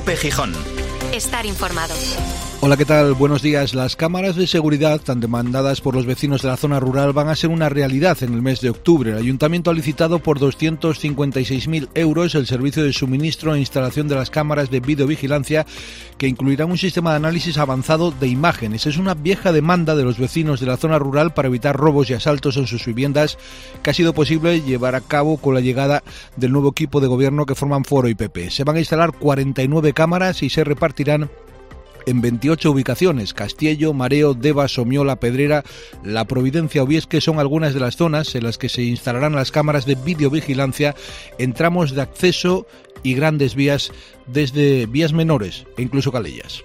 COPE Gijón. Estar informado. Hola, ¿qué tal? Buenos días. Las cámaras de seguridad, tan demandadas por los vecinos de la zona rural, van a ser una realidad en el mes de octubre. El Ayuntamiento ha licitado por 256.000 euros el servicio de suministro e instalación de las cámaras de videovigilancia, que incluirán un sistema de análisis avanzado de imágenes. Es una vieja demanda de los vecinos de la zona rural para evitar robos y asaltos en sus viviendas, que ha sido posible llevar a cabo con la llegada del nuevo equipo de gobierno que forman Foro y PP. Se van a instalar 49 cámaras y se repartirán en 28 ubicaciones: Castiello, Mareo, Deva, Somiola, Pedrera, La Providencia o Viesque son algunas de las zonas en las que se instalarán las cámaras de videovigilancia en tramos de acceso y grandes vías, desde vías menores e incluso calellas.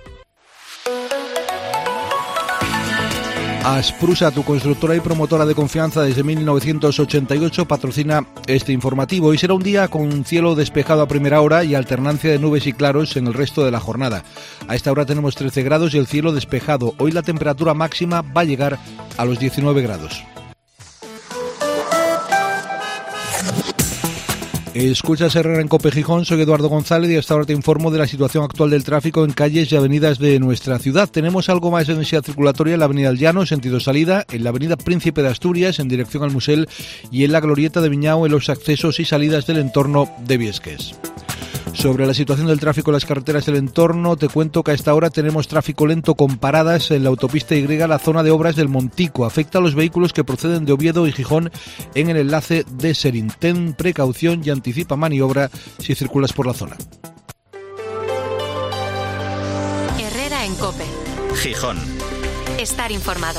Asprusa, tu constructora y promotora de confianza desde 1988, patrocina este informativo. Hoy será un día con cielo despejado a primera hora y alternancia de nubes y claros en el resto de la jornada. A esta hora tenemos 13 grados y el cielo despejado. Hoy la temperatura máxima va a llegar a los 19 grados. Escuchas Herrera en COPE Gijón, soy Eduardo González y hasta ahora te informo de la situación actual del tráfico en calles y avenidas de nuestra ciudad. Tenemos algo más de densidad circulatoria en la avenida El Llano, sentido salida, en la avenida Príncipe de Asturias, en dirección al Musel, y en la glorieta de Viñao, en los accesos y salidas del entorno de Viesques. Sobre la situación del tráfico en las carreteras del entorno, te cuento que a esta hora tenemos tráfico lento con paradas en la autopista Y, la zona de obras del Montico. Afecta a los vehículos que proceden de Oviedo y Gijón en el enlace de Serín. Ten precaución y anticipa maniobra si circulas por la zona. Herrera en COPE Gijón. Estar informado.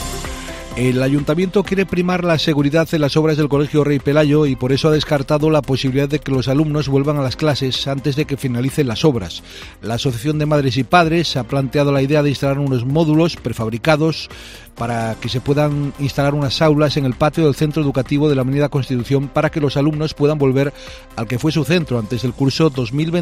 El Ayuntamiento quiere primar la seguridad en las obras del Colegio Rey Pelayo y por eso ha descartado la posibilidad de que los alumnos vuelvan a las clases antes de que finalicen las obras. La Asociación de Madres y Padres ha planteado la idea de instalar unos módulos prefabricados para que se puedan instalar unas aulas en el patio del centro educativo de la Avenida Constitución para que los alumnos puedan volver al que fue su centro antes del curso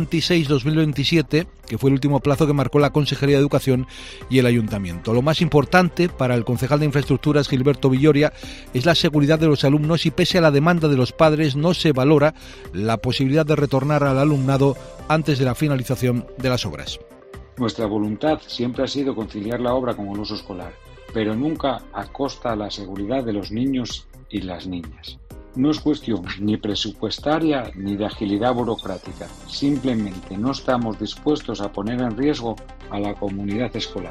2026-2027, que fue el último plazo que marcó la Consejería de Educación y el Ayuntamiento. Lo más importante para el concejal de Infraestructuras, Gilberto Villoria, es la seguridad de los alumnos y pese a la demanda de los padres no se valora la posibilidad de retornar al alumnado antes de la finalización de las obras. Nuestra voluntad siempre ha sido conciliar la obra con el uso escolar, pero nunca a costa de la seguridad de los niños y las niñas. No es cuestión ni presupuestaria ni de agilidad burocrática, simplemente no estamos dispuestos a poner en riesgo a la comunidad escolar.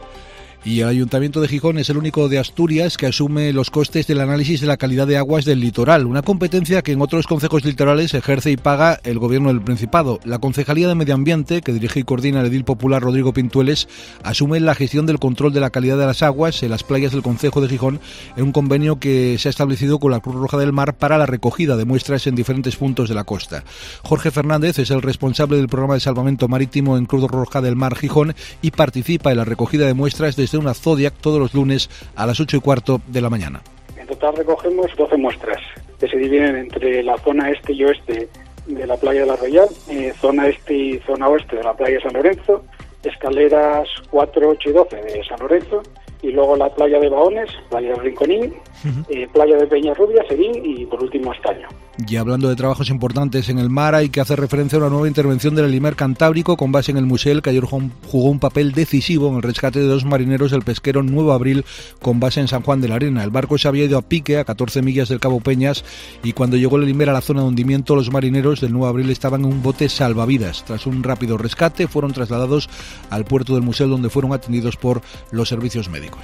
Y el Ayuntamiento de Gijón es el único de Asturias que asume los costes del análisis de la calidad de aguas del litoral, una competencia que en otros concejos litorales ejerce y paga el Gobierno del Principado. La Concejalía de Medio Ambiente, que dirige y coordina el edil popular Rodrigo Pintueles, asume la gestión del control de la calidad de las aguas en las playas del concejo de Gijón en un convenio que se ha establecido con la Cruz Roja del Mar para la recogida de muestras en diferentes puntos de la costa. Jorge Fernández es el responsable del programa de salvamento marítimo en Cruz Roja del Mar Gijón y participa en la recogida de muestras desde una Zodiac todos los lunes a las 8:15 de la mañana. En total recogemos 12 muestras que se dividen entre la zona este y oeste de la playa de la Royal, zona este y zona oeste de la playa de San Lorenzo, escaleras 4, 8 y 12 de San Lorenzo, y luego la playa de Bahones, playa del Rinconín, playa de Peñarrubia, Serín y por último Estaño. Y hablando de trabajos importantes en el mar, hay que hacer referencia a una nueva intervención del Elimer Cantábrico con base en el Musel, que ayer jugó un papel decisivo en el rescate de 2 marineros del pesquero Nuevo Abril con base en San Juan de la Arena. El barco se había ido a pique a 14 millas del Cabo Peñas y cuando llegó el Elimer a la zona de hundimiento, los marineros del Nuevo Abril estaban en un bote salvavidas. Tras un rápido rescate, fueron trasladados al puerto del Musel, donde fueron atendidos por los servicios médicos.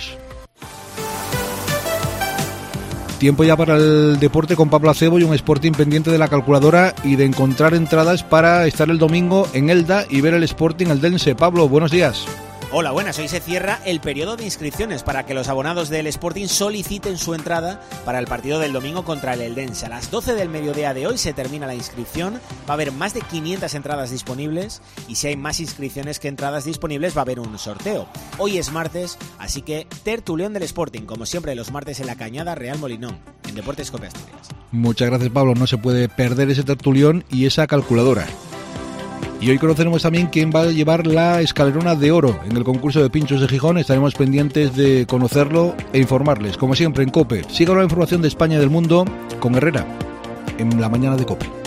Tiempo ya para el deporte con Pablo Acebo y un Sporting pendiente de la calculadora y de encontrar entradas para estar el domingo en Elda y ver el Sporting Eldense. Pablo, buenos días. Hola, buenas. Hoy se cierra el periodo de inscripciones para que los abonados del Sporting soliciten su entrada para el partido del domingo contra el Eldense. A las 12 del mediodía de hoy se termina la inscripción. Va a haber más de 500 entradas disponibles y si hay más inscripciones que entradas disponibles va a haber un sorteo. Hoy es martes, así que tertulión del Sporting, como siempre los martes en la Cañada Real Molinón, en Deportes COPE Asturias. Muchas gracias, Pablo. No se puede perder ese tertulión y esa calculadora. Y hoy conoceremos también quién va a llevar la escalerona de oro en el concurso de pinchos de Gijón. Estaremos pendientes de conocerlo e informarles, como siempre en COPE. Siga la información de España y del mundo con Herrera en la mañana de COPE.